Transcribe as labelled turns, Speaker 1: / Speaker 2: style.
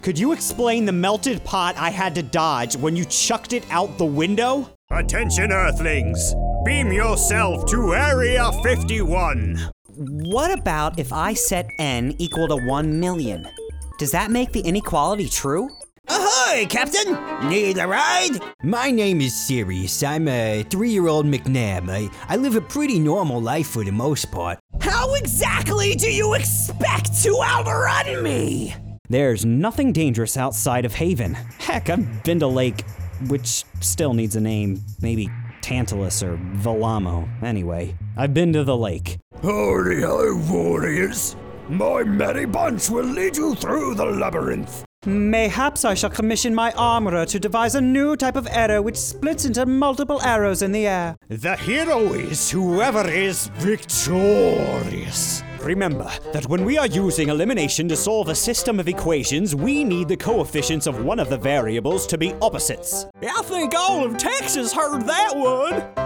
Speaker 1: Could you explain the melted pot I had to dodge when you chucked it out the window?
Speaker 2: Attention, Earthlings! Beam yourself to Area 51!
Speaker 1: What about if I set n equal to 1 million? Does that make the inequality true?
Speaker 3: Ahoy, Captain! Need a ride?
Speaker 4: My name is Sirius. I'm a 3-year-old McNabb. I live a pretty normal life for the most part.
Speaker 3: How exactly do you expect to outrun me?
Speaker 1: There's nothing dangerous outside of Haven. Heck, I've been to Lake, which still needs a name. Maybe Tantalus or Velamo. Anyway, I've been to the lake.
Speaker 2: Howdy-ho, warriors! My merry bunch will lead you through the labyrinth.
Speaker 1: Mayhaps I shall commission my armorer to devise a new type of arrow which splits into multiple arrows in the air.
Speaker 2: The hero is whoever is victorious.
Speaker 1: Remember that when we are using elimination to solve a system of equations, we need the coefficients of one of the variables to be opposites.
Speaker 3: I think all of Texas heard that one.